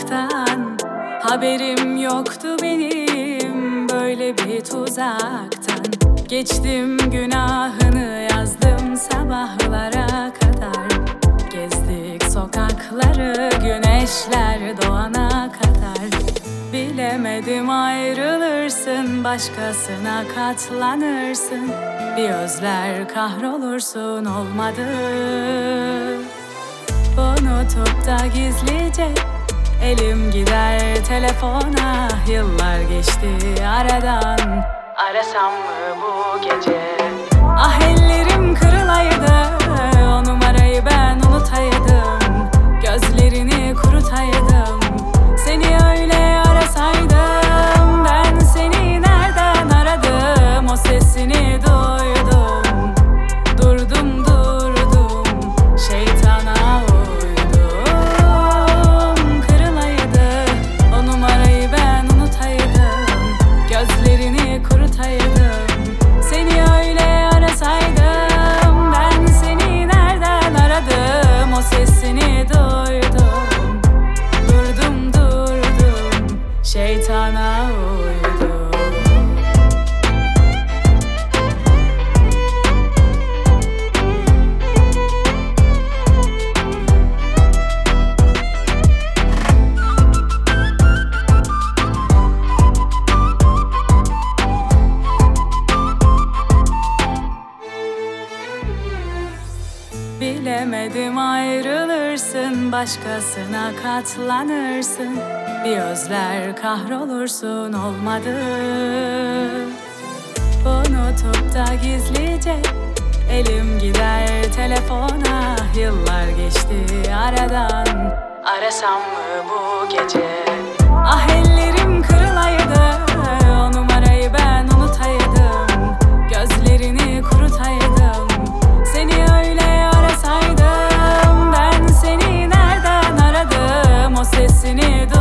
uzaktan. Haberim yoktu benim böyle bir tuzaktan. Geçtim günahını, yazdım sabahlara kadar. Gezdik sokakları güneşler doğana kadar. Bilemedim ayrılırsın, başkasına katlanırsın. Bir özler kahrolursun, olmadı. Unutup da gizlice elim gider telefona. Yıllar geçti aradan, arasam mı bu gece? Ah ellerim kırılaydı, o numarayı ben unutaydım. Gözlerini kurutaydım, seni öyle arasaydım. Ben seni nereden aradım, o sesini duydum. Durdum şeytana uydum. Kırılaydı, o numarayı ben unutaydım. Gözlerini kurutaydım, seni öyle arasaydım. Ben seni nereden aradım, o sesini duydum. Durdum şeytana uydum. Bilemedim ayrılırsın, başkasına katlanırsın. Bir özler kahrolursun, olmadı. Unutup da gizlice elim gider telefona. Yıllar geçti aradan, arasam mı bu gece? Ah ellerim kırılaydı, o numarayı ben unutaydım. Gözlerini kurutaydım, seni öyle arasaydım. Ben seni nereden aradım, o sesini